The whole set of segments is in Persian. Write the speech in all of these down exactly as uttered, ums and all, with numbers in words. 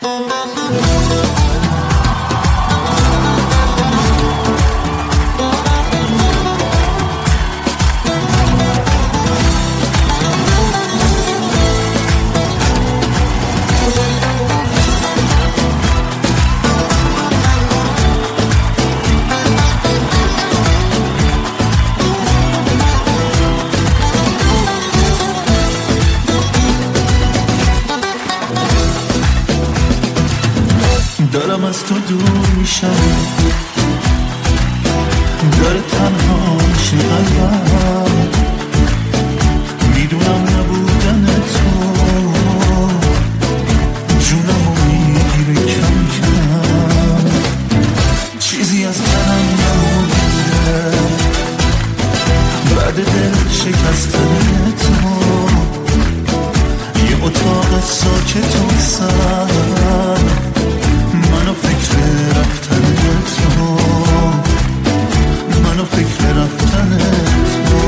دارم از تو دور میشم، داره تنها میشه قلبم، میدونم نبودن تو جونمو میگیره کم کم، چیزی از تنم نمونده بعد دل شکستن تو، یه اتاق ساکت و سر منو فکر رفتن تو، منو فکر رفتن تو.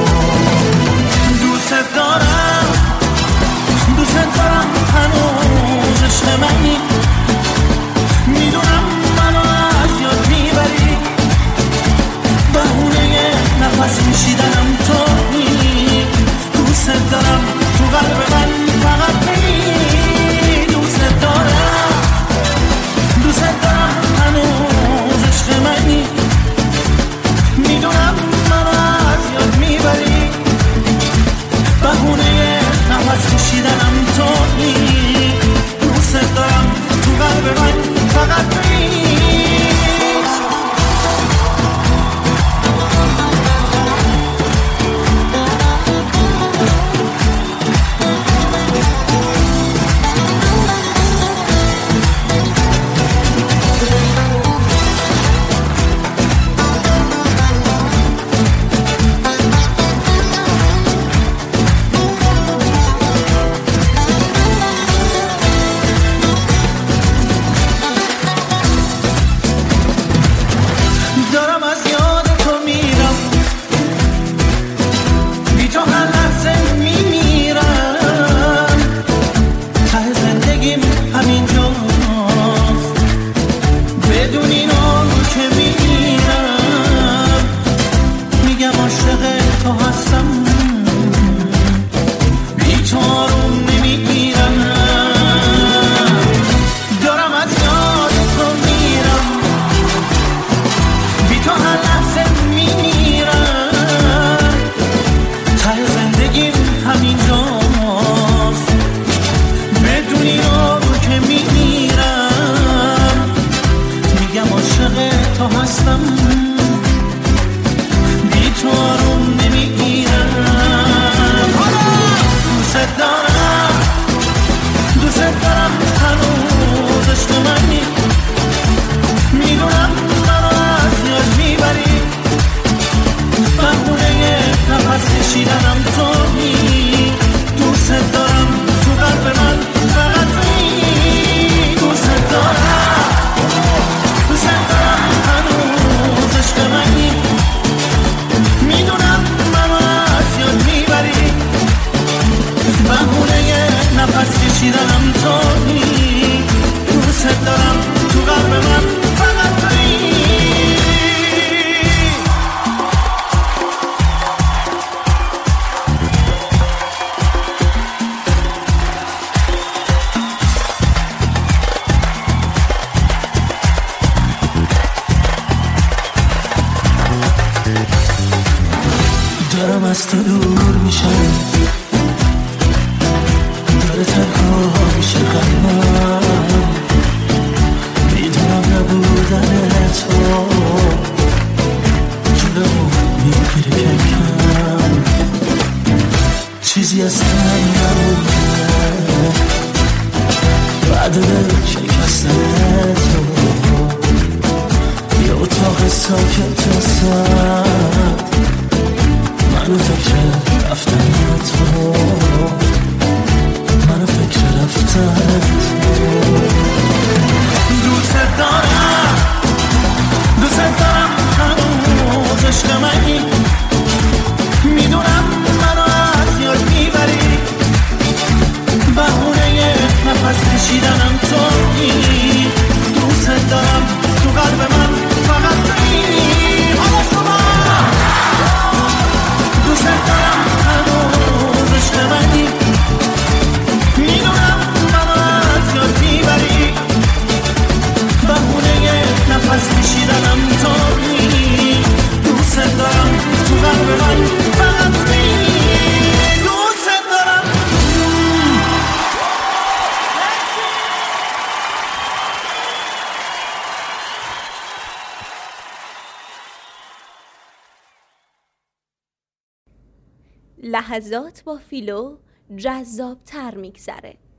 دوست دارم دوست دارم هنوز عشق منی، میدونم منو از یاد میبری، بهونه نفس کشیدنم تویی، دوست دارم تو قلب من فقط تویی، دوست دارم دوست دارم هنوز عشق منی، میدونم منو از یاد میبری، بهونه نفس کشیدنم تویی، دوست دارم تو قلب من فقط تویی. دارم از تو دور میشم، داره تنها میشه قلبم، میدونم نبودن تو جونمو میگیره کم کم، چیزی از تن نمونده بعد دل شکستن تو، یه اتاق ساکت و سرد منو فکر رفتن تو، منو فکر رفتن تو. دوست دارم دوست دارم هنوز عشق منی، میدونم منو از یاد میبری، بهونه نفس کشیدنم تو، لحظات با فیلو جذاب تر میگذره.